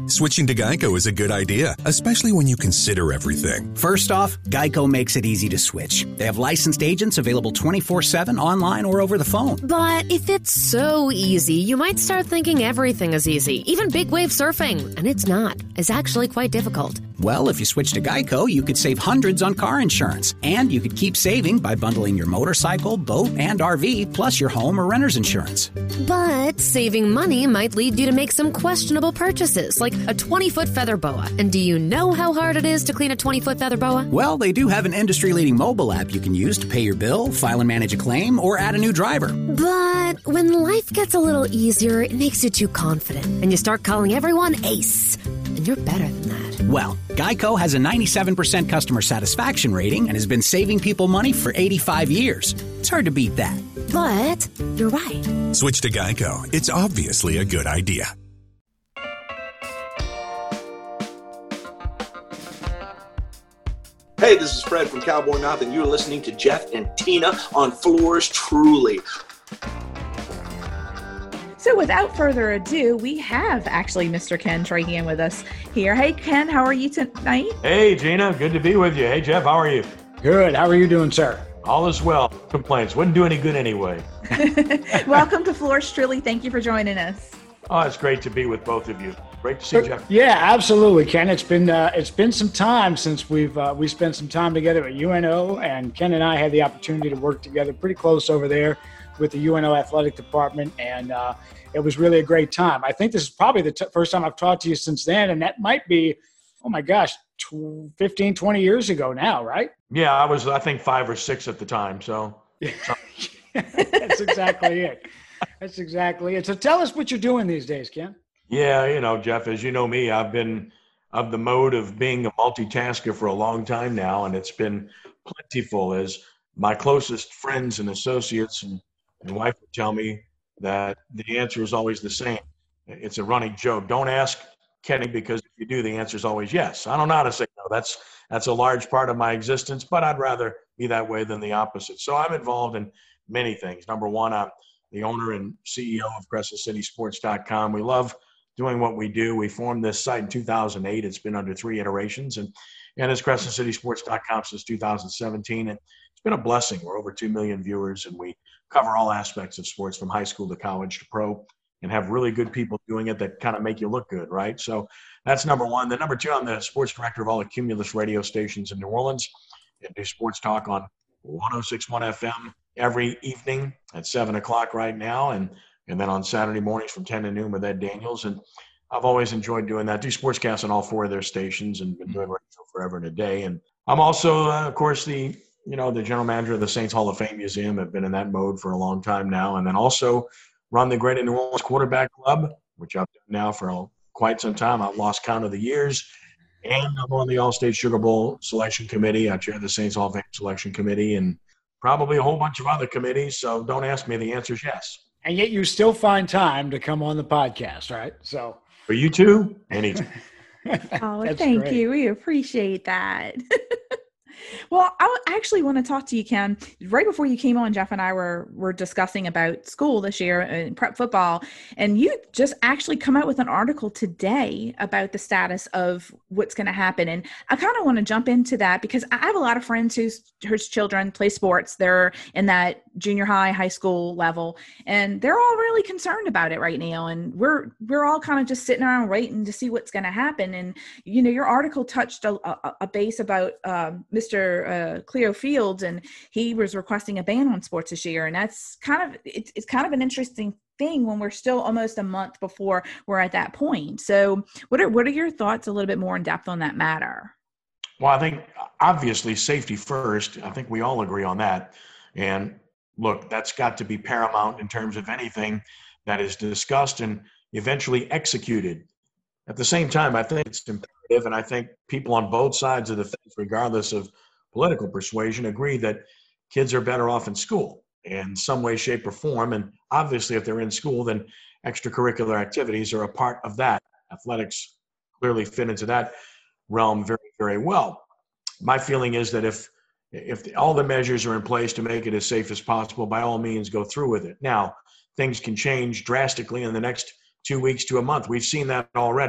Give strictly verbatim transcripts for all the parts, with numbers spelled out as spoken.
Switching to Geico is a good idea, especially when you consider everything. First off, Geico makes it easy to switch. They have licensed agents available twenty-four seven online or over the phone. But if it's so easy, you might start thinking everything is easy, even big wave surfing. And it's not. It's actually quite difficult. Well, if you switch to Geico, you could save hundreds on car insurance. And you could keep saving by bundling your motorcycle, boat, and R V, plus your home or renter's insurance. But saving money might lead you to make some questionable purchases, like a twenty-foot feather boa. And do you know how hard it is to clean a twenty-foot feather boa? Well, they do have an industry-leading mobile app you can use to pay your bill, file and manage a claim, or add a new driver. But when life gets a little easier, it makes you too confident, and you start calling everyone Ace. And you're better than that. Well, Geico has a ninety-seven percent customer satisfaction rating and has been saving people money for eighty-five years. It's hard to beat that. But you're right. Switch to Geico. It's obviously a good idea. Hey, this is Fred from Cowboy Mouth, and you're listening to Jeff and Tina on Floors Truly. So without further ado, we have actually Mister Ken Trahan with us here. Hey, Ken, how are you tonight? Hey, Gina, good to be with you. Hey, Jeff, how are you? Good. How are you doing, sir? All is well. Complaints. Wouldn't do any good anyway. Welcome to Floors Truly. Thank you for joining us. Oh, it's great to be with both of you. Great to see Jeff. Yeah, absolutely, Ken. It's been uh, it's been some time since we've uh, we spent some time together at U N O, and Ken and I had the opportunity to work together pretty close over there with the U N O athletic department, and uh, it was really a great time. I think this is probably the t- first time I've talked to you since then, and that might be, oh my gosh, tw- fifteen, twenty years ago now, right? Yeah, I was, I think, five or six at the time, so. That's exactly it. That's exactly it. So tell us what you're doing these days, Ken. Yeah, you know, Jeff, as you know me, I've been of the mode of being a multitasker for a long time now, and it's been plentiful as my closest friends and associates and, and wife would tell me that the answer is always the same. It's a running joke. Don't ask Kenny, because if you do, the answer is always yes. I don't know how to say no. That's that's a large part of my existence, but I'd rather be that way than the opposite. So I'm involved in many things. Number one, I'm the owner and C E O of Crescent City Sports dot com. We love doing what we do. We formed this site in two thousand eight. It's been under three iterations, and, and it's Crescent City Sports dot com since two thousand seventeen. And it's been a blessing. We're over two million viewers, and we cover all aspects of sports from high school to college to pro, and have really good people doing it that kind of make you look good, right? So that's number one. Then number two, I'm the sports director of all the Cumulus radio stations in New Orleans, and do sports talk on one oh six point one F M every evening at seven o'clock right now, and and then on Saturday mornings from ten to noon with Ed Daniels. And I've always enjoyed doing that. Do sportscasts on all four of their stations, and been doing radio forever and a day. And I'm also, uh, of course, the you know the general manager of the Saints Hall of Fame Museum. I've been in that mode for a long time now, and then also run the Greater New Orleans Quarterback Club, which I've done now for quite some time. I've lost count of the years. And I'm on the All-State Sugar Bowl Selection Committee. I chair the Saints Hall of Fame Selection Committee, and probably a whole bunch of other committees. So don't ask me. The answer is yes. And yet you still find time to come on the podcast, right? So for you too, anytime. Oh, thank great. you. We appreciate that. Well, I actually want to talk to you, Ken. Right before you came on, Jeff and I were were discussing about school this year and prep football, and you just actually come out with an article today about the status of what's going to happen. And I kind of want to jump into that because I have a lot of friends whose, whose children play sports. They're in that junior high, high school level, and they're all really concerned about it right now. And we're we're all kind of just sitting around waiting to see what's going to happen. And you know, your article touched a, a, a base about um, Mister Uh, Cleo Fields, and he was requesting a ban on sports this year. And that's kind of it's, it's kind of an interesting thing when we're still almost a month before we're at that point. So what are what are your thoughts a little bit more in depth on that matter? Well, I think obviously safety first. I think we all agree on that. And look, that's got to be paramount in terms of anything that is discussed and eventually executed. At the same time, I think it's imperative, and I think people on both sides of the fence, regardless of political persuasion, agree that kids are better off in school in some way, shape, or form. And obviously, if they're in school, then extracurricular activities are a part of that. Athletics clearly fit into that realm very, very well. My feeling is that if if all the measures are in place to make it as safe as possible, by all means, go through with it. Now, things can change drastically in the next two weeks to a month. We've seen that already.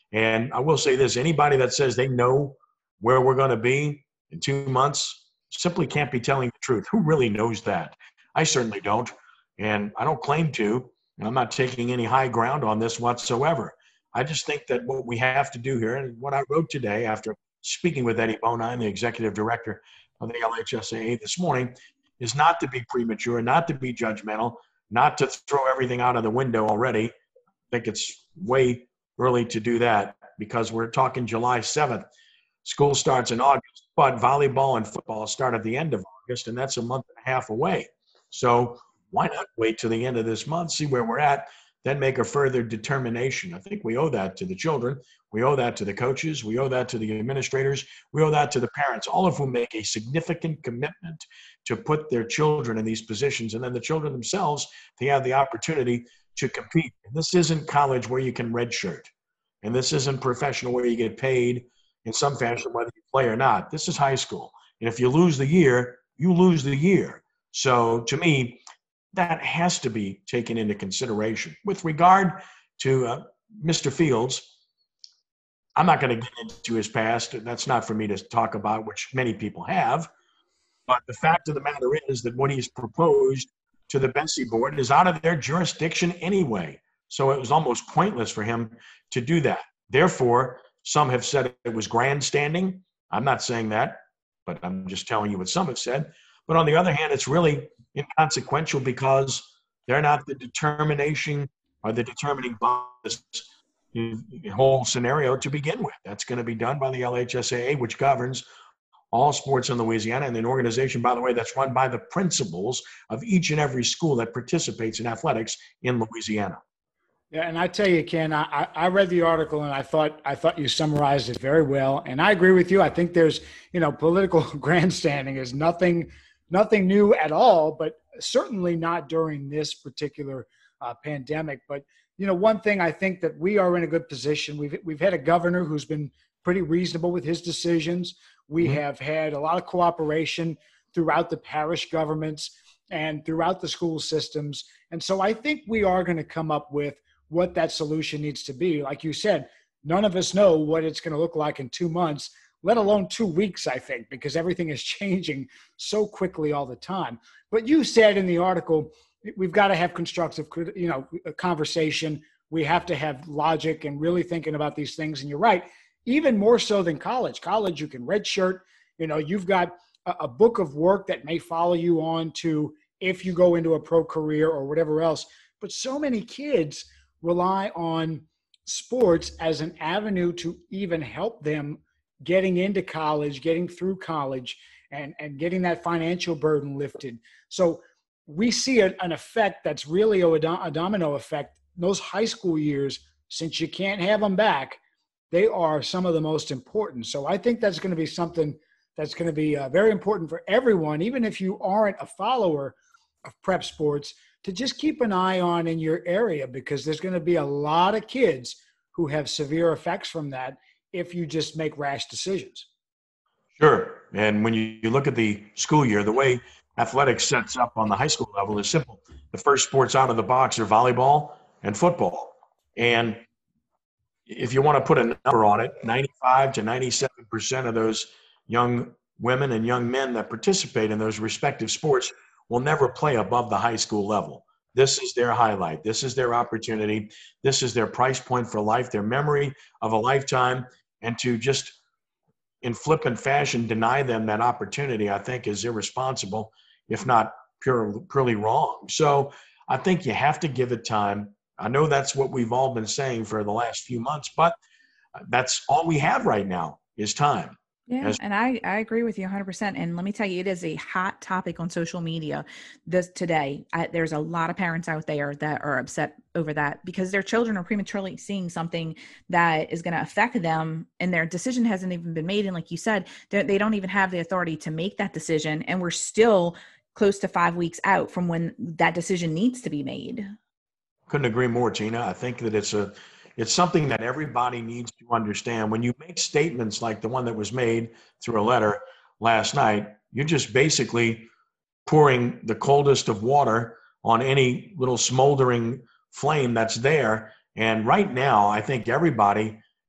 And I will say this, anybody that says they know where we're going to be in two months simply can't be telling the truth. Who really knows that? I certainly don't. And I don't claim to. And I'm not taking any high ground on this whatsoever. I just think that what we have to do here, and what I wrote today after speaking with Eddie Bonine, the executive director of the L H S A A this morning, is not to be premature, not to be judgmental, not to throw everything out of the window already. I think it's way early to do that because we're talking July seventh. School starts in August, but volleyball and football start at the end of August, and that's a month and a half away. So why not wait till the end of this month, see where we're at, then make a further determination? I think we owe that to the children. We owe that to the coaches. We owe that to the administrators. We owe that to the parents, all of whom make a significant commitment to put their children in these positions. And then the children themselves, they have the opportunity to compete. And this isn't college where you can redshirt. And this isn't professional where you get paid in some fashion whether you play or not. This is high school. And if you lose the year, you lose the year. So to me, that has to be taken into consideration. With regard to uh, Mister Fields, I'm not going to get into his past. That's not for me to talk about, which many people have. But the fact of the matter is that what he's proposed to the Bessie board is out of their jurisdiction anyway. So it was almost pointless for him to do that. Therefore, some have said it was grandstanding. I'm not saying that, but I'm just telling you what some have said. But on the other hand, it's really inconsequential because they're not the determination or the determining body of this whole scenario to begin with. That's going to be done by the L H S A A, which governs all sports in Louisiana, and an organization, by the way, that's run by the principals of each and every school that participates in athletics in Louisiana. Yeah, and I tell you, Ken, I, I read the article and I thought I thought you summarized it very well. And I agree with you. I think there's, you know, political grandstanding is nothing nothing new at all, but certainly not during this particular uh, pandemic. But, you know, one thing I think that we are in a good position. We've we've had a governor who's been pretty reasonable with his decisions. We mm-hmm. have had a lot of cooperation throughout the parish governments and throughout the school systems. And so I think we are going to come up with what that solution needs to be. Like you said, none of us know what it's going to look like in two months, let alone two weeks, I think, because everything is changing so quickly all the time. But you said in the article, we've got to have constructive, you know, conversation. We have to have logic and really thinking about these things. And you're right, even more so than college. College, you can redshirt. You know, you've got a, a book of work that may follow you on to if you go into a pro career or whatever else. But so many kids rely on sports as an avenue to even help them getting into college, getting through college, and, and getting that financial burden lifted. So we see a, an effect that's really a, a domino effect. Those high school years, since you can't have them back, they are some of the most important. So I think that's going to be something that's going to be uh, very important for everyone, even if you aren't a follower of prep sports, to just keep an eye on in your area, because there's going to be a lot of kids who have severe effects from that if you just make rash decisions. Sure. And when you, you look at the school year, the way athletics sets up on the high school level is simple. The first sports out of the box are volleyball and football. And if you want to put a number on it, ninety-five to ninety-seven percent of those young women and young men that participate in those respective sports will never play above the high school level. This is their highlight. This is their opportunity. This is their price point for life, their memory of a lifetime. And to just, in flippant fashion, deny them that opportunity, I think is irresponsible, if not pure, purely wrong. So I think you have to give it time. I know that's what we've all been saying for the last few months, but that's all we have right now is time. Yeah, and I, I agree with you one hundred percent. And let me tell you, it is a hot topic on social media this today. I, there's a lot of parents out there that are upset over that because their children are prematurely seeing something that is going to affect them, and their decision hasn't even been made. And like you said, they don't even have the authority to make that decision. And we're still close to five weeks out from when that decision needs to be made. Couldn't agree more, Tina. I think that it's a It's something that everybody needs to understand. When you make statements like the one that was made through a letter last night, you're just basically pouring the coldest of water on any little smoldering flame that's there. And right now, I think everybody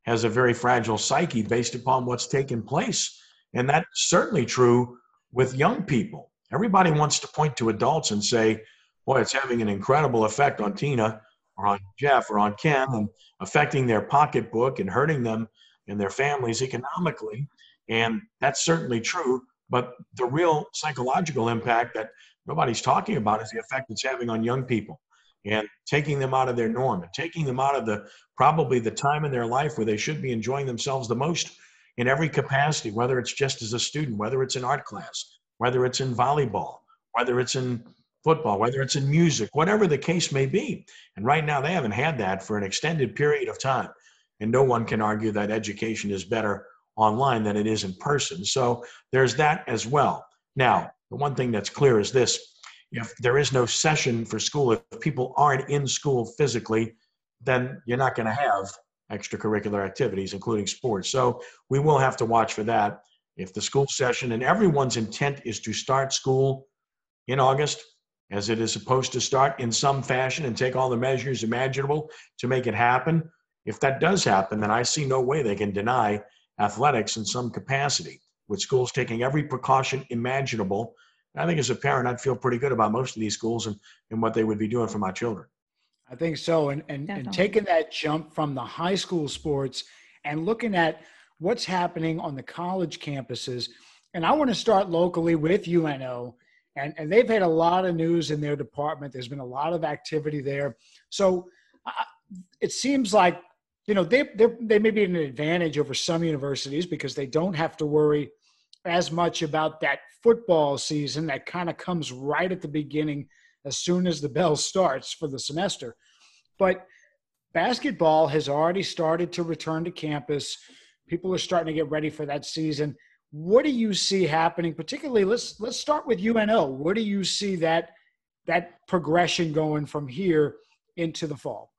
has a very fragile psyche based upon what's taken place. And that's certainly true with young people. Everybody wants to point to adults and say, boy, it's having an incredible effect on Tina or on Jeff or on Ken and affecting their pocketbook and hurting them and their families economically. And that's certainly true. But the real psychological impact that nobody's talking about is the effect it's having on young people and taking them out of their norm and taking them out of the probably the time in their life where they should be enjoying themselves the most in every capacity, whether it's just as a student, whether it's in art class, whether it's in volleyball, whether it's in football, whether it's in music, whatever the case may be. And right now they haven't had that for an extended period of time. And no one can argue that education is better online than it is in person. So there's that as well. Now, the one thing that's clear is this: if there is no session for school, if people aren't in school physically, then you're not going to have extracurricular activities, including sports. So we will have to watch for that. If the school session, and everyone's intent is to start school in August, as it is supposed to start in some fashion, and take all the measures imaginable to make it happen. If that does happen, then I see no way they can deny athletics in some capacity, with schools taking every precaution imaginable. I think as a parent, I'd feel pretty good about most of these schools and, and what they would be doing for my children. I think so. And, and, and taking that jump from the high school sports and looking at what's happening on the college campuses. And I want to start locally with U N O. And, and they've had a lot of news in their department. There's been a lot of activity there. So uh, it seems like, you know, they they may be an advantage over some universities because they don't have to worry as much about that football season that kind of comes right at the beginning as soon as the bell starts for the semester. But basketball has already started to return to campus. People are starting to get ready for that season. What do you see happening? Particularly, let's let's start with U N O. Where do you see that that progression going from here into the fall?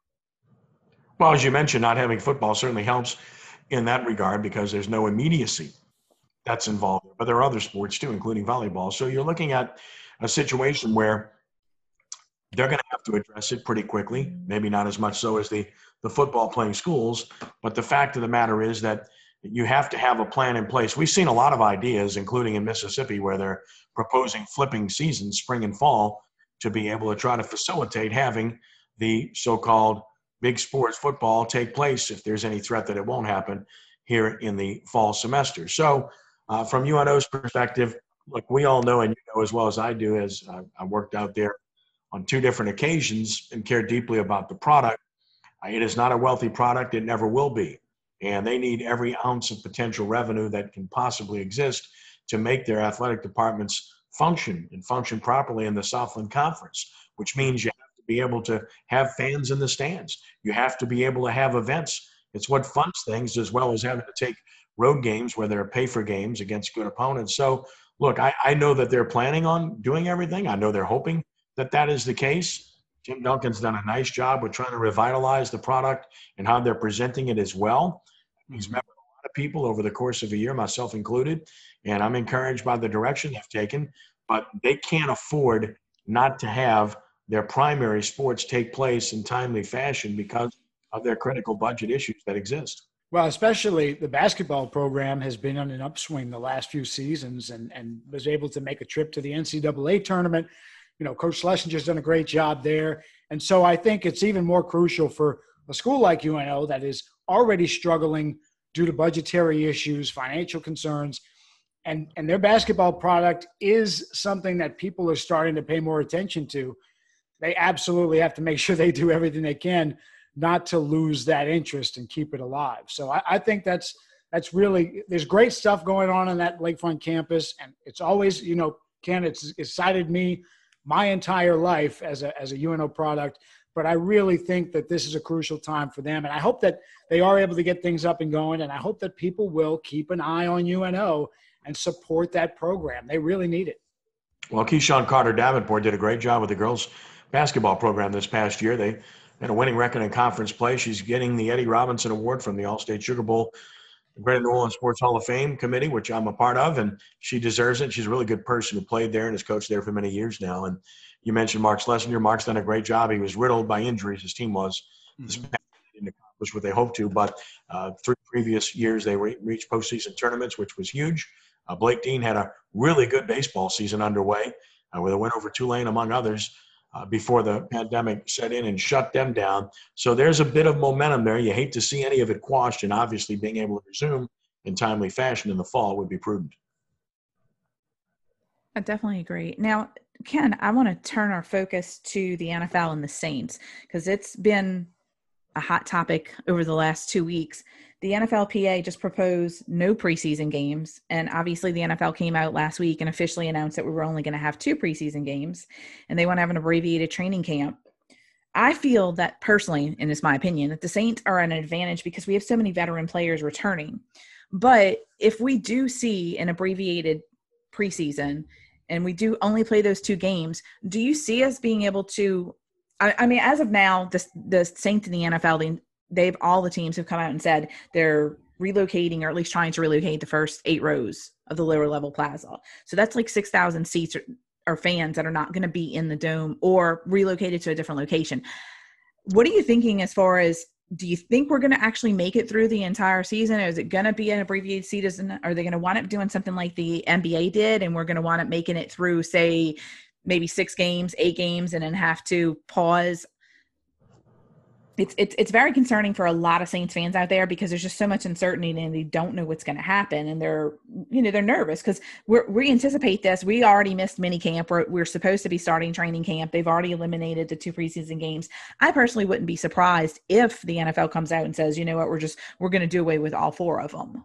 Well, as you mentioned, not having football certainly helps in that regard because there's no immediacy that's involved. But there are other sports too, including volleyball. So you're looking at a situation where they're going to have to address it pretty quickly, maybe not as much so as the, the football playing schools. But the fact of the matter is that you have to have a plan in place. We've seen a lot of ideas, including in Mississippi, where they're proposing flipping seasons, spring and fall, to be able to try to facilitate having the so-called big sports football take place if there's any threat that it won't happen here in the fall semester. So uh, from U N O's perspective, look, we all know, and you know as well as I do, as I, I worked out there on two different occasions and care deeply about the product. Uh, it is not a wealthy product. It never will be. And they need every ounce of potential revenue that can possibly exist to make their athletic departments function and function properly in the Southland Conference, which means you have to be able to have fans in the stands. You have to be able to have events. It's what funds things, as well as having to take road games where they're pay-for games against good opponents. So, look, I, I know that they're planning on doing everything. I know they're hoping that that is the case. Tim Duncan's done a nice job with trying to revitalize the product and how they're presenting it as well. He's met with a lot of people over the course of a year, myself included, and I'm encouraged by the direction they've taken. But they can't afford not to have their primary sports take place in timely fashion because of their critical budget issues that exist. Well, especially the basketball program has been on an upswing the last few seasons and, and was able to make a trip to the N C double A tournament. You know, Coach Schlesinger's done a great job there. And so I think it's even more crucial for a school like U N O that is already struggling due to budgetary issues, financial concerns, and, and their basketball product is something that people are starting to pay more attention to. They absolutely have to make sure they do everything they can not to lose that interest and keep it alive. So I, I think that's that's really – there's great stuff going on on that Lakefront campus, and it's always, you know, Ken, it's excited me my entire life as a as a U N O product, but I really think that this is a crucial time for them, and I hope that they are able to get things up and going, and I hope that people will keep an eye on U N O and support that program. They really need it. Well, Keyshawn Carter Davenport did a great job with the girls' basketball program this past year. They had a winning record in conference play. She's getting the Eddie Robinson Award from the All-State Sugar Bowl Greater New Orleans Sports Hall of Fame committee, which I'm a part of, and she deserves it. She's a really good person who played there and has coached there for many years now. And you mentioned Mark Schlesinger. Mark's done a great job. He was riddled by injuries, his team was, mm-hmm. this past into accomplish what they hoped to. But uh, three previous years, they re- reached postseason tournaments, which was huge. Uh, Blake Dean had a really good baseball season underway uh, with a win over Tulane, among others, uh, before the pandemic set in and shut them down. So there's a bit of momentum there. You hate to see any of it quashed, and obviously being able to resume in timely fashion in the fall would be prudent. I definitely agree. Now, Ken, I want to turn our focus to the N F L and the Saints, because it's been a hot topic over the last two weeks. The N F L P A just proposed no preseason games, and obviously the N F L came out last week and officially announced that we were only going to have two preseason games, and they want to have an abbreviated training camp. I feel that personally, and it's my opinion, that the Saints are at an advantage because we have so many veteran players returning. But if we do see an abbreviated preseason and we do only play those two games, do you see us being able to I, I mean, as of now, the, the Saints in the N F L, they, they've all the teams have come out and said they're relocating, or at least trying to relocate, the first eight rows of the lower level plaza. So that's like six thousand seats or, or fans that are not going to be in the dome or relocated to a different location. What are you thinking as far as, do you think we're going to actually make it through the entire season? Or is it going to be an abbreviated season? Are they going to wind up doing something like the N B A did, and we're going to wind up making it through, say, maybe six games, eight games, and then have to pause? It's it's it's very concerning for a lot of Saints fans out there, because there's just so much uncertainty and they don't know what's going to happen, and they're you know they're nervous because we we anticipate this. We already missed mini camp. We're we're supposed to be starting training camp. They've already eliminated the two preseason games. I personally wouldn't be surprised if the N F L comes out and says, you know what, we're just we're going to do away with all four of them.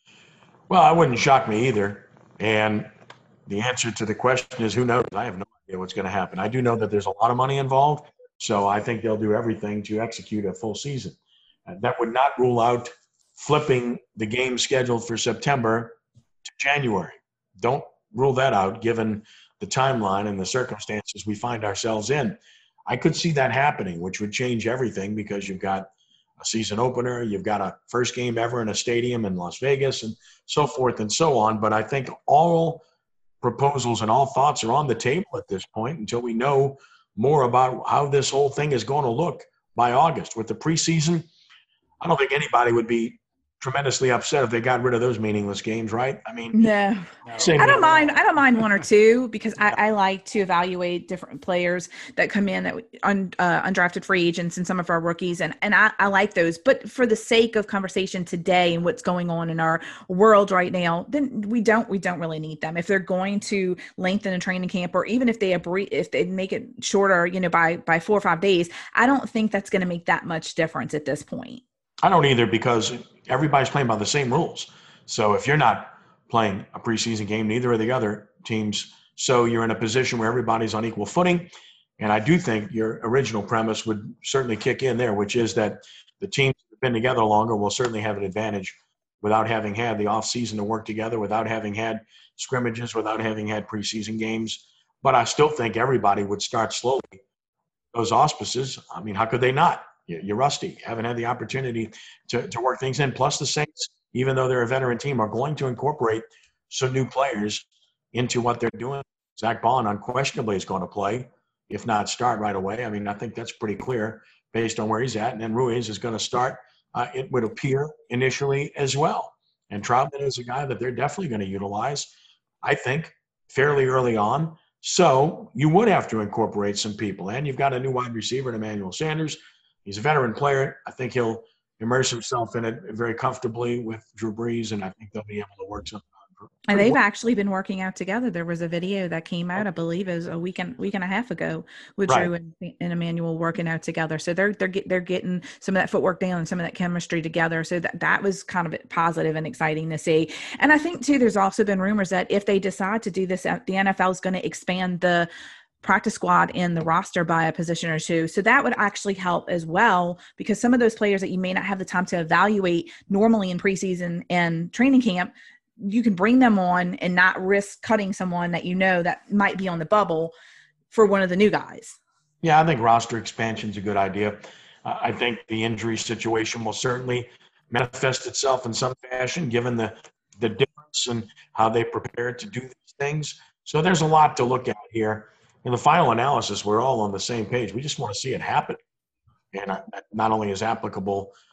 Well, it wouldn't shock me either. And the answer to the question is, who knows? I have no idea what's going to happen. I do know that there's a lot of money involved. So I think they'll do everything to execute a full season. Uh, that would not rule out flipping the game scheduled for September to January. Don't rule that out, given the timeline and the circumstances we find ourselves in. I could see that happening, which would change everything, because you've got a season opener, you've got a first game ever in a stadium in Las Vegas, and so forth and so on. But I think all proposals and all thoughts are on the table at this point until we know more about how this whole thing is going to look by August. With the preseason, I don't think anybody would be tremendously upset if they got rid of those meaningless games, right? I mean, no, I don't mind. I don't mind one or two, because I, I like to evaluate different players that come in, that un, uh, undrafted free agents and some of our rookies, and and I, I like those. But for the sake of conversation today and what's going on in our world right now, then we don't we don't really need them. If they're going to lengthen a training camp, or even if they abre- if they make it shorter, you know, by by four or five days, I don't think that's going to make that much difference at this point. I don't either, because everybody's playing by the same rules. So if you're not playing a preseason game, neither are the other teams. So you're in a position where everybody's on equal footing. And I do think your original premise would certainly kick in there, which is that the teams that have been together longer will certainly have an advantage without having had the offseason to work together, without having had scrimmages, without having had preseason games. But I still think everybody would start slowly. Those auspices, I mean, how could they not? You're rusty. You haven't had the opportunity to, to work things in. Plus the Saints, even though they're a veteran team, are going to incorporate some new players into what they're doing. Zach Bond unquestionably is going to play, if not start right away. I mean, I think that's pretty clear based on where he's at. And then Ruiz is going to start, uh, it would appear, initially as well. And Troutman is a guy that they're definitely going to utilize, I think, fairly early on. So you would have to incorporate some people. And you've got a new wide receiver in Emmanuel Sanders. He's a veteran player. I think he'll immerse himself in it very comfortably with Drew Brees, and I think they'll be able to work something out. And they've actually been working out together. There was a video that came out, I believe, it was a week and week and a half ago, with right. Drew and, and Emmanuel working out together. So they're they're get, they're getting some of that footwork down and some of that chemistry together. So that that was kind of positive and exciting to see. And I think too, there's also been rumors that if they decide to do this, the N F L is going to expand the practice squad in the roster by a position or two. So that would actually help as well, because some of those players that you may not have the time to evaluate normally in preseason and training camp, you can bring them on and not risk cutting someone that you know that might be on the bubble for one of the new guys. Yeah, I think roster expansion is a good idea. Uh, I think the injury situation will certainly manifest itself in some fashion, given the, the difference in how they prepare to do these things. So there's a lot to look at here. In the final analysis, we're all on the same page. We just want to see it happen. And that not only is applicable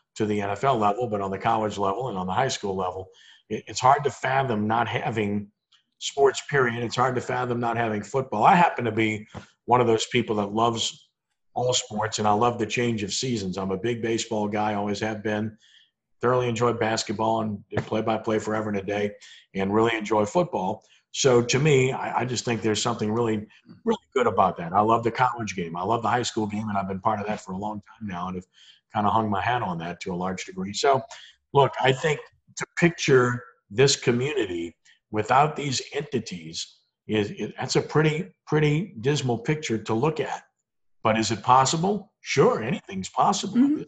to the N F L level, but on the college level and on the high school level, it, it's hard to fathom not having sports, period. It's hard to fathom not having football. I happen to be one of those people that loves all sports, and I love the change of seasons. I'm a big baseball guy, always have been. Thoroughly enjoy basketball and play-by-play forever and a day, and really enjoy football. So to me, I, I just think there's something really, really good about that. I love the college game. I love the high school game, and I've been part of that for a long time now, and have kind of hung my hat on that to a large degree. So, look, I think to picture this community without these entities is it, that's a pretty, pretty dismal picture to look at. But is it possible? Sure, anything's possible. Mm-hmm.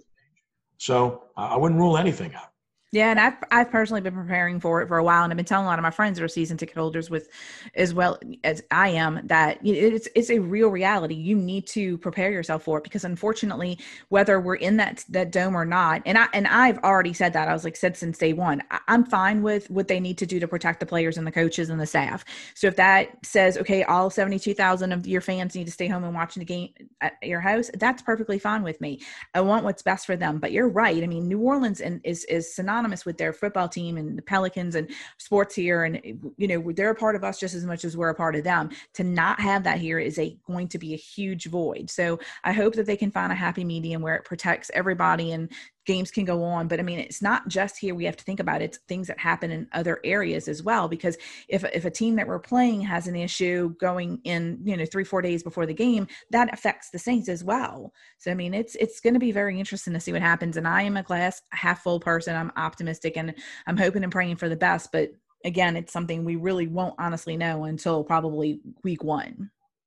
So uh, I wouldn't rule anything out. Yeah, and I've, I've personally been preparing for it for a while, and I've been telling a lot of my friends that are season ticket holders with, as well as I am, that it's it's a real reality. You need to prepare yourself for it, because unfortunately, whether we're in that that dome or not, and I and I've already said that, I was like said since day one, I, I'm fine with what they need to do to protect the players and the coaches and the staff. So if that says, okay, all seventy-two thousand of your fans need to stay home and watch the game at your house, that's perfectly fine with me. I want what's best for them. But you're right. I mean, New Orleans and is is synonymous with their football team and the Pelicans and sports here. And, you know, they're a part of us just as much as we're a part of them. To not have that here is a going to be a huge void. So I hope that they can find a happy medium where it protects everybody and games can go on. But I mean, it's not just here. We have to think about it. It's things that happen in other areas as well, because if, if a team that we're playing has an issue going in, you know, three, four days before the game, that affects the Saints as well. So, I mean, it's, it's going to be very interesting to see what happens. And I am a glass half full person. I'm optimistic and I'm hoping and praying for the best. But again, it's something we really won't honestly know until probably week one.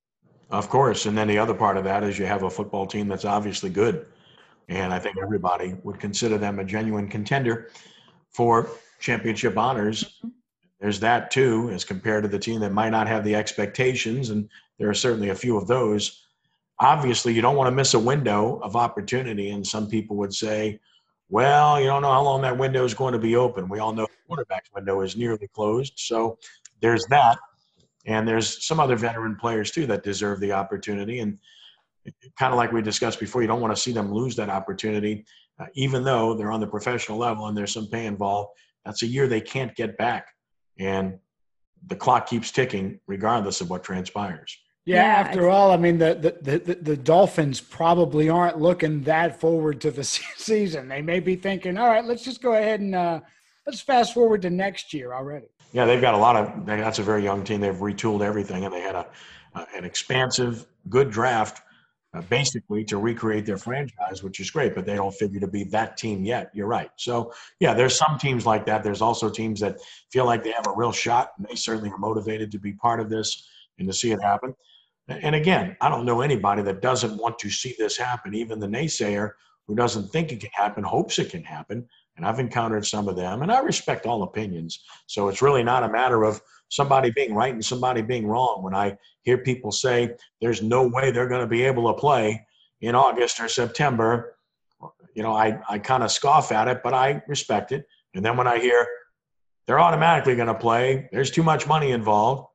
Of course. And then the other part of that is you have a football team that's obviously good. And I think everybody would consider them a genuine contender for championship honors. There's that too, as compared to the team that might not have the expectations. And there are certainly a few of those. Obviously, you don't want to miss a window of opportunity. And some people would say, well, you don't know how long that window is going to be open. We all know the quarterback's window is nearly closed. So there's that. And there's some other veteran players too that deserve the opportunity. And kind of like we discussed before, you don't want to see them lose that opportunity, uh, even though they're on the professional level and there's some pay involved. That's a year they can't get back. And the clock keeps ticking regardless of what transpires. Yeah, yeah after all, I mean, the, the, the, the Dolphins probably aren't looking that forward to the season. They may be thinking, all right, let's just go ahead and uh, let's fast forward to next year already. Yeah, they've got a lot of – that's a very young team. They've retooled everything, and they had a, uh, an expansive, good draft Uh, basically to recreate their franchise, which is great, but they don't figure to be that team yet. You're right. So, yeah, there's some teams like that. There's also teams that feel like they have a real shot, and they certainly are motivated to be part of this and to see it happen. And again, I don't know anybody that doesn't want to see this happen. Even the naysayer who doesn't think it can happen hopes it can happen, and I've encountered some of them, and I respect all opinions. So it's really not a matter of somebody being right and somebody being wrong. When I hear people say there's no way they're going to be able to play in August or September, you know, I, I kind of scoff at it, but I respect it. And then when I hear they're automatically going to play, there's too much money involved,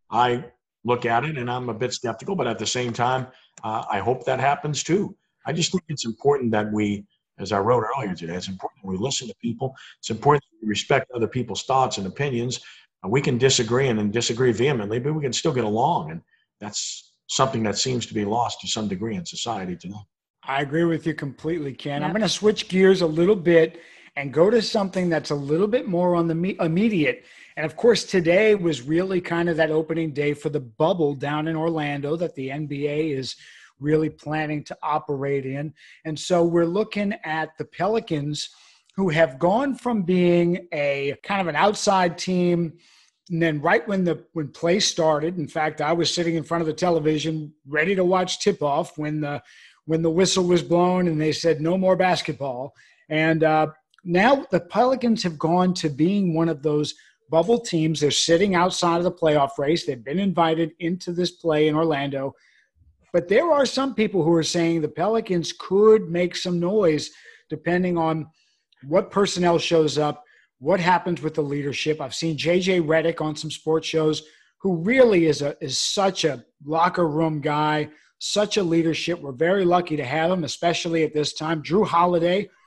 I look at it and I'm a bit skeptical, but at the same time, uh, I hope that happens too. I just think it's important that we, as I wrote earlier today, it's important that we listen to people. It's important that we respect other people's thoughts and opinions. We can disagree and, and disagree vehemently, but we can still get along. And that's something that seems to be lost to some degree in society today. I agree with you completely, Ken. Yep. I'm going to switch gears a little bit and go to something that's a little bit more on the me- immediate. And, of course, today was really kind of that opening day for the bubble down in Orlando that the N B A is really planning to operate in. And so we're looking at the Pelicans, who have gone from being a kind of an outside team. And then right when the when play started, in fact, I was sitting in front of the television ready to watch tip-off when the when the whistle was blown and they said no more basketball. And uh, now the Pelicans have gone to being one of those bubble teams. They're sitting outside of the playoff race. They've been invited into this play in Orlando. But there are some people who are saying the Pelicans could make some noise depending on what personnel shows up, what happens with the leadership. I've seen J J Redick on some sports shows, who really is a is such a locker room guy, such a leadership. We're very lucky to have him, especially at this time. Drew Holiday,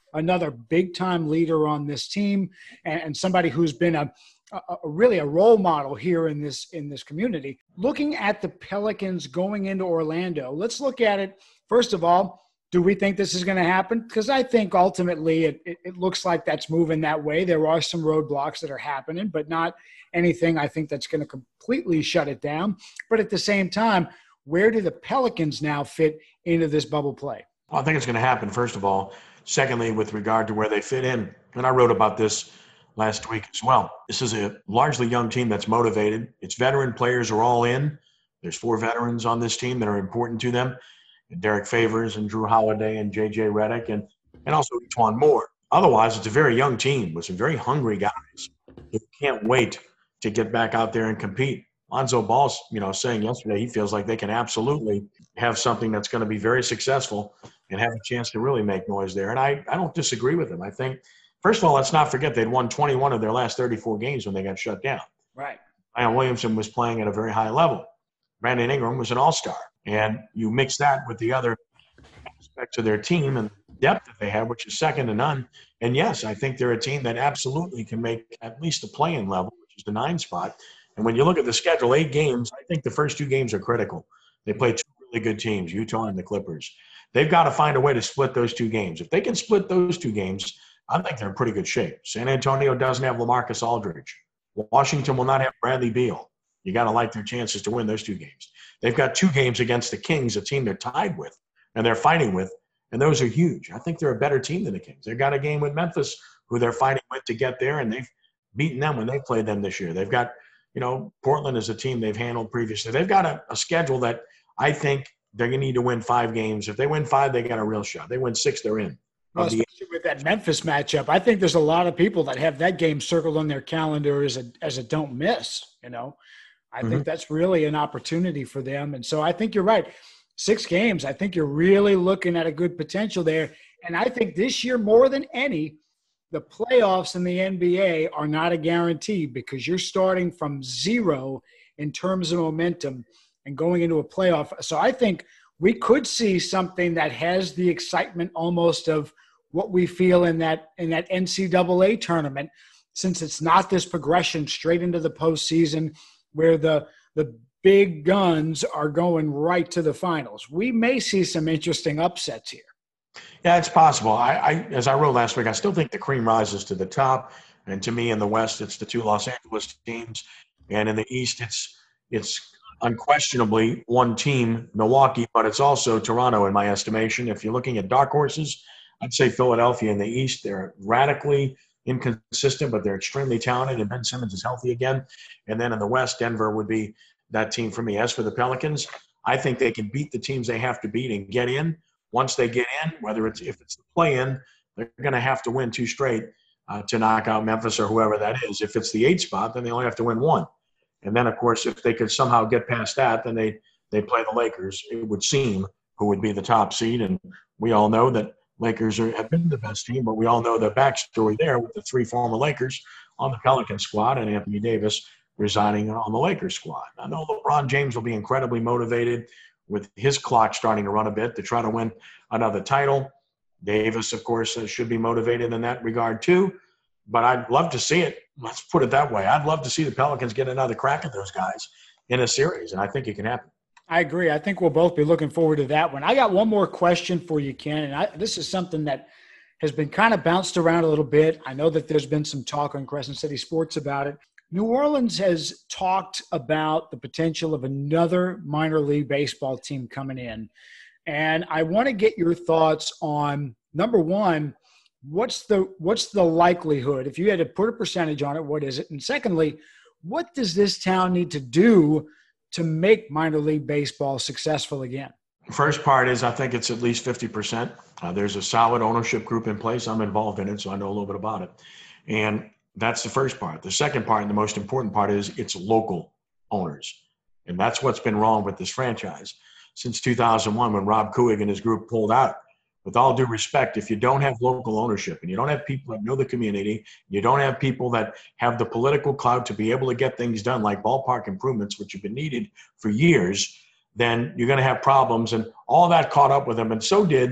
another big-time leader on this team and, and somebody who's been a, a, a really a role model here in this in this community. Looking at the Pelicans going into Orlando, let's look at it. First of all, do we think this is going to happen? Because I think ultimately it, it, it looks like that's moving that way. There are some roadblocks that are happening, but not anything I think that's going to completely shut it down. But at the same time, where do the Pelicans now fit into this bubble play? Well, I think it's going to happen, first of all. Secondly, with regard to where they fit in, and I wrote about this last week as well. This is a largely young team that's motivated. Its veteran players are all in. There's four veterans on this team that are important to them. Derek Favors and Drew Holiday and J J Redick and, and also E'Twaun Moore. Otherwise, it's a very young team with some very hungry guys who can't wait to get back out there and compete. Lonzo Ball's, you know, saying yesterday he feels like they can absolutely have something that's going to be very successful and have a chance to really make noise there. And I, I don't disagree with him. I think, first of all, let's not forget they'd won twenty-one of their last thirty-four games when they got shut down. Right. Zion Williamson was playing at a very high level. Brandon Ingram was an all-star. And you mix that with the other aspects of their team and depth that they have, which is second to none. And, yes, I think they're a team that absolutely can make at least a play-in level, which is the nine spot. And when you look at the schedule, eight games, I think the first two games are critical. They play two really good teams, Utah and the Clippers. They've got to find a way to split those two games. If they can split those two games, I think they're in pretty good shape. San Antonio doesn't have LaMarcus Aldridge. Washington will not have Bradley Beal. You got to like their chances to win those two games. They've got two games against the Kings, a team they're tied with and they're fighting with, and those are huge. I think they're a better team than the Kings. They've got a game with Memphis who they're fighting with to get there, and they've beaten them when they played them this year. They've got, you know, Portland is a team they've handled previously. They've got a, a schedule that I think they're going to need to win five games. If they win five, they got a real shot. They win six, they're in. Well, especially with that Memphis matchup, I think there's a lot of people that have that game circled on their calendar as a as a don't miss, you know. I mm-hmm. think that's really an opportunity for them. And so I think you're right. Six games, I think you're really looking at a good potential there. And I think this year more than any, the playoffs in the N B A are not a guarantee because you're starting from zero in terms of momentum and going into a playoff. So I think we could see something that has the excitement almost of what we feel in that in that N C double A tournament, since it's not this progression straight into the postseason where the the big guns are going right to the finals. We may see some interesting upsets here. Yeah, it's possible. I, I as I wrote last week, I still think the cream rises to the top. And to me, in the West, it's the two Los Angeles teams, and in the East, it's it's unquestionably one team, Milwaukee, but it's also Toronto in my estimation. If you're looking at dark horses, I'd say Philadelphia in the East. They're radically inconsistent, but they're extremely talented, and Ben Simmons is healthy again. And then in the West, Denver would be that team for me. As for the Pelicans, I think they can beat the teams they have to beat and get in. Once they get in, whether it's if it's the play-in, they're going to have to win two straight uh, to knock out Memphis or whoever that is. If it's the eight spot, then they only have to win one. And then, of course, if they could somehow get past that, then they they play the Lakers, it would seem, who would be the top seed. And we all know that Lakers are, have been the best team, but we all know the backstory there with the three former Lakers on the Pelican squad and Anthony Davis residing on the Lakers squad. I know LeBron James will be incredibly motivated with his clock starting to run a bit to try to win another title. Davis, of course, should be motivated in that regard too. But I'd love to see it. Let's put it that way. I'd love to see the Pelicans get another crack at those guys in a series, and I think it can happen. I agree. I think we'll both be looking forward to that one. I got one more question for you, Ken, and I, this is something that has been kind of bounced around a little bit. I know that there's been some talk on Crescent City Sports about it. New Orleans has talked about the potential of another minor league baseball team coming in, and I want to get your thoughts on, number one, what's the what's the likelihood? If you had to put a percentage on it, what is it? And secondly, what does this town need to do to make minor league baseball successful again? First part is I think it's at least fifty percent. Uh, there's a solid ownership group in place. I'm involved in it, so I know a little bit about it. And that's the first part. The second part, and the most important part, is it's local owners. And that's what's been wrong with this franchise since two thousand one when Rob Kuig and his group pulled out. With all due respect, if you don't have local ownership and you don't have people that know the community, you don't have people that have the political clout to be able to get things done like ballpark improvements, which have been needed for years, then you're going to have problems. And all that caught up with them. And so did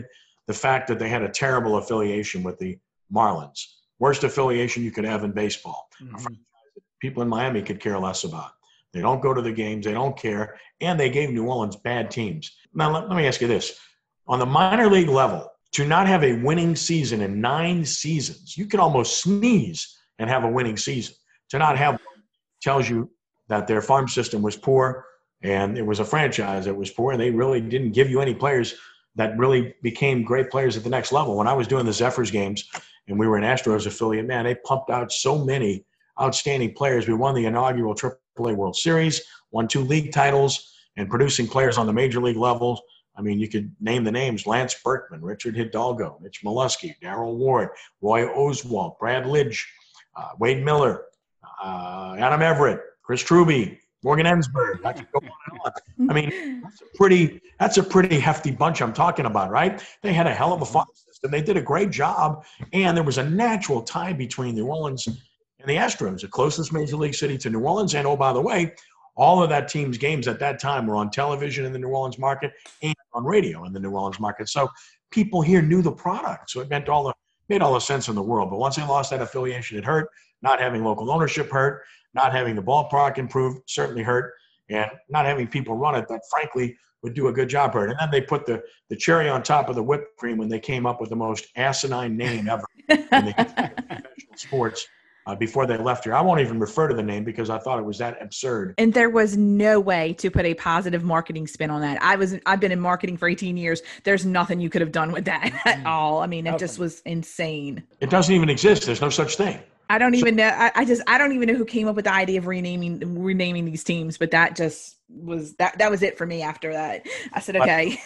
the fact that they had a terrible affiliation with the Marlins. Worst affiliation you could have in baseball. Mm-hmm. A franchise that people in Miami could care less about. They don't go to the games. They don't care. And they gave New Orleans bad teams. Now, let, let me ask you this. On the minor league level, to not have a winning season in nine seasons, you can almost sneeze and have a winning season. To not have one tells you that their farm system was poor and it was a franchise that was poor, and they really didn't give you any players that really became great players at the next level. When I was doing the Zephyrs games and we were an Astros affiliate, man, they pumped out so many outstanding players. We won the inaugural triple A World Series, won two league titles, and producing players on the major league level. I mean, you could name the names: Lance Berkman, Richard Hidalgo, Mitch Molesky, Darrell Ward, Roy Oswalt, Brad Lidge, uh, Wade Miller, uh, Adam Everett, Chris Truby, Morgan Ensberg. I could go on and on. I mean, that's a pretty that's a pretty hefty bunch I'm talking about, right? They had a hell of a farm system. They did a great job, and there was a natural tie between New Orleans and the Astros, the closest major league city to New Orleans. And, oh, by the way, all of that team's games at that time were on television in the New Orleans market and on radio in the New Orleans market. So people here knew the product. So it meant all the made all the sense in the world. But once they lost that affiliation, it hurt. Not having local ownership hurt. Not having the ballpark improved certainly hurt. And not having people run it that, frankly, would do a good job hurt. And then they put the, the cherry on top of the whipped cream when they came up with the most asinine name ever in the history of professional sports. Uh, before they left here. I won't even refer to the name because I thought it was that absurd. And there was no way to put a positive marketing spin on that. I was, I've been in marketing for eighteen years. There's nothing you could have done with that at all. I mean, it just was insane. It doesn't even exist. There's no such thing. I don't even know. I, I just, I don't even know who came up with the idea of renaming, renaming these teams, but that just was, that, that was it for me after that. I said, okay.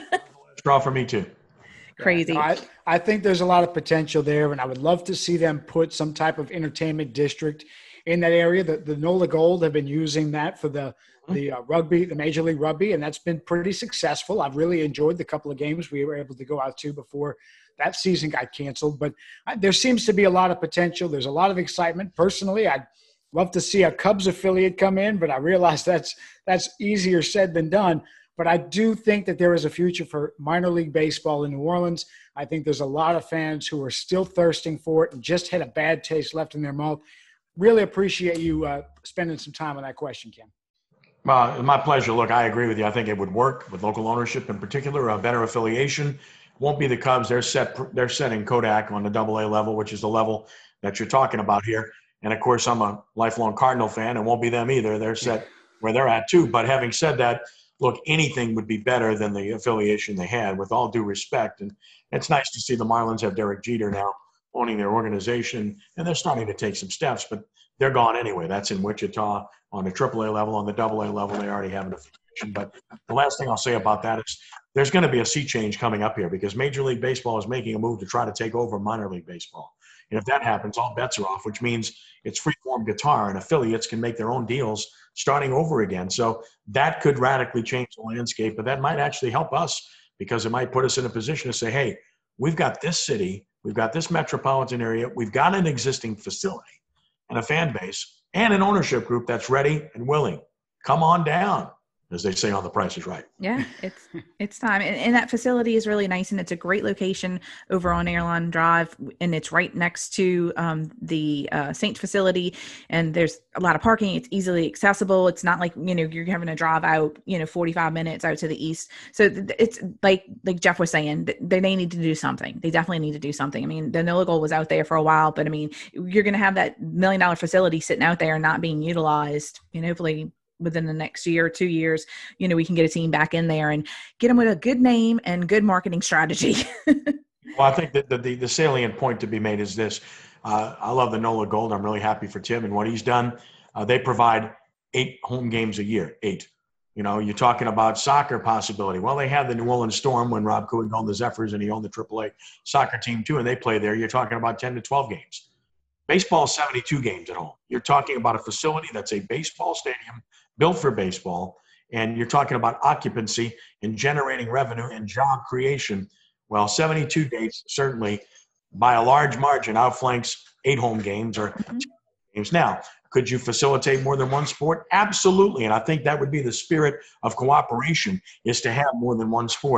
Straw for me too. Crazy. Yeah, I, I think there's a lot of potential there, and I would love to see them put some type of entertainment district in that area. The, the NOLA Gold have been using that for the the uh, rugby, the Major League Rugby, and that's been pretty successful. I've really enjoyed the couple of games we were able to go out to before that season got canceled. But I, there seems to be a lot of potential. There's a lot of excitement. Personally, I'd love to see a Cubs affiliate come in, but I realize that's that's easier said than done. But I do think that there is a future for minor league baseball in New Orleans. I think there's a lot of fans who are still thirsting for it and just had a bad taste left in their mouth. Really appreciate you uh, spending some time on that question, Ken. Well, my pleasure. Look, I agree with you. I think it would work with local ownership in particular, a better affiliation. Won't be the Cubs. They're set. They're setting Kodak on the double A level, which is the level that you're talking about here. And, of course, I'm a lifelong Cardinal fan. It won't be them either. They're set where they're at, too. But having said that, look, anything would be better than the affiliation they had, with all due respect. And it's nice to see the Marlins have Derek Jeter now owning their organization, and they're starting to take some steps, but they're gone anyway. That's in Wichita on the triple A level. On the double A level, they already have an affiliation. But the last thing I'll say about that is there's going to be a sea change coming up here because Major League Baseball is making a move to try to take over minor league baseball. And if that happens, all bets are off, which means it's free-form guitar, and affiliates can make their own deals starting over again. So that could radically change the landscape, but that might actually help us because it might put us in a position to say, hey, we've got this city, we've got this metropolitan area, we've got an existing facility and a fan base and an ownership group that's ready and willing. Come on down, as they say on The Price is Right. Yeah, it's it's time. And, and that facility is really nice, and it's a great location over on Airline Drive, and it's right next to um, the uh, Saint facility, and there's a lot of parking. It's easily accessible. It's not like, you know, you're having to drive out, you know, forty-five minutes out to the east. So th- it's like like Jeff was saying, th- they need to do something. They definitely need to do something. I mean, the NOLA Gold was out there for a while, but I mean, you're going to have that million dollar facility sitting out there and not being utilized, and hopefully within the next year or two years, you know, we can get a team back in there and get them with a good name and good marketing strategy. Well, I think that the, the, the salient point to be made is this. Uh, I love the NOLA Gold. I'm really happy for Tim and what he's done. Uh, they provide eight home games a year, eight. You know, you're talking about soccer possibility. Well, they had the New Orleans Storm when Rob Cohen owned the Zephyrs and he owned the triple A soccer team too, and they play there. You're talking about ten to twelve games. Baseball is seventy-two games at home. You're talking about a facility that's a baseball stadium built for baseball, and you're talking about occupancy and generating revenue and job creation. Well, seventy-two days certainly by a large margin outflanks eight home games or ten games. Now, could you facilitate more than one sport? Absolutely. And I think that would be the spirit of cooperation, is to have more than one sport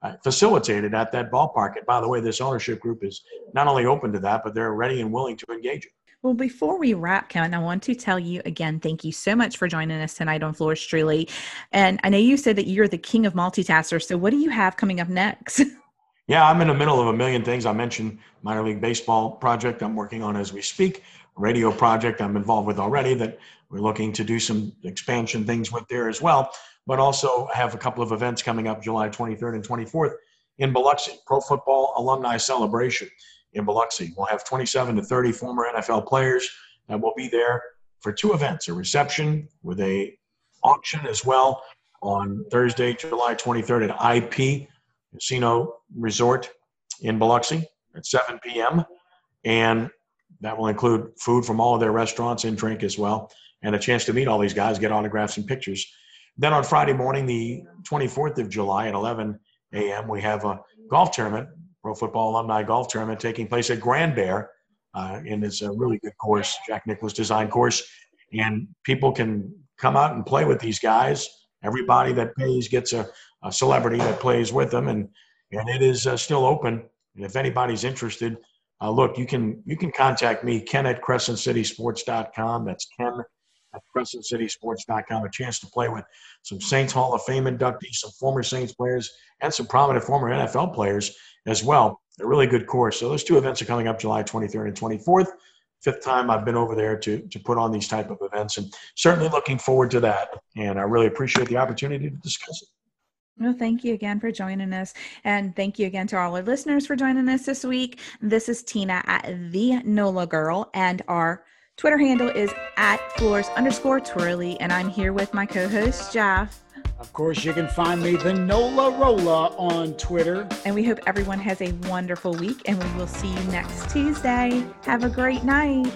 uh, facilitated at that ballpark. And by the way, this ownership group is not only open to that, but they're ready and willing to engage it. Well, before we wrap, Kevin, I want to tell you again, thank you so much for joining us tonight on Floors Truly. And I know you said that you're the king of multitaskers. So what do you have coming up next? Yeah, I'm in the middle of a million things. I mentioned minor league baseball project I'm working on as we speak, radio project I'm involved with already that we're looking to do some expansion things with there as well, but also have a couple of events coming up July twenty-third and twenty-fourth in Biloxi, Pro Football Alumni Celebration in Biloxi. We'll have twenty-seven to thirty former N F L players that will be there for two events, a reception with a auction as well on Thursday, July twenty-third at I P Casino Resort in Biloxi at seven p.m. And that will include food from all of their restaurants and drink as well, and a chance to meet all these guys, get autographs and pictures. Then on Friday morning, the twenty-fourth of July at eleven a.m., we have a golf tournament, Pro Football Alumni Golf Tournament, taking place at Grand Bear. Uh, and it's a really good course, Jack Nicklaus design course. And people can come out and play with these guys. Everybody that pays gets a, a celebrity that plays with them, and and it is uh, still open. And if anybody's interested, uh, look, you can you can contact me, Ken at Crescent City Sports dot com. That's Ken at Crescent City Sports dot com. A chance to play with some Saints Hall of Fame inductees, some former Saints players, and some prominent former N F L players as well. A really good course. So those two events are coming up July twenty-third and twenty-fourth. Fifth time I've been over there to to put on these type of events, and certainly looking forward to that. And I really appreciate the opportunity to discuss it. Well, thank you again for joining us. And thank you again to all our listeners for joining us this week. This is Tina at the NOLA Girl, and our Twitter handle is at floors underscore twirly. And I'm here with my co-host, Jeff. Of course, you can find me, the NOLA Rolla, on Twitter. And we hope everyone has a wonderful week, and we will see you next Tuesday. Have a great night.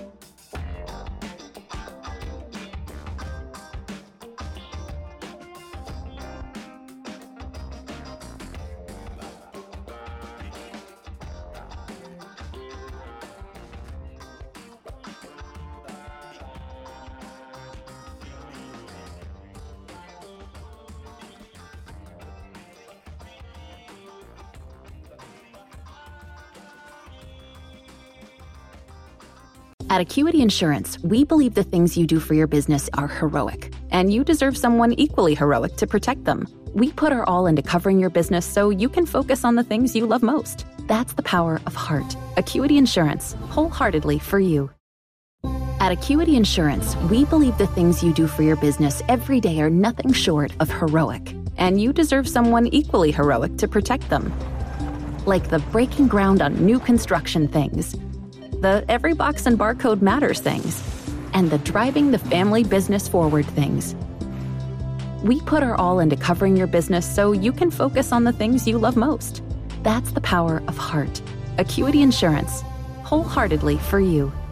At Acuity Insurance, we believe the things you do for your business are heroic, and you deserve someone equally heroic to protect them. We put our all into covering your business so you can focus on the things you love most. That's the power of heart. Acuity Insurance, wholeheartedly for you. At Acuity Insurance, we believe the things you do for your business every day are nothing short of heroic, and you deserve someone equally heroic to protect them. Like the breaking ground on new construction things, the every box and barcode matters things, and the driving the family business forward things. We put our all into covering your business so you can focus on the things you love most. That's the power of heart. Acuity Insurance, wholeheartedly for you.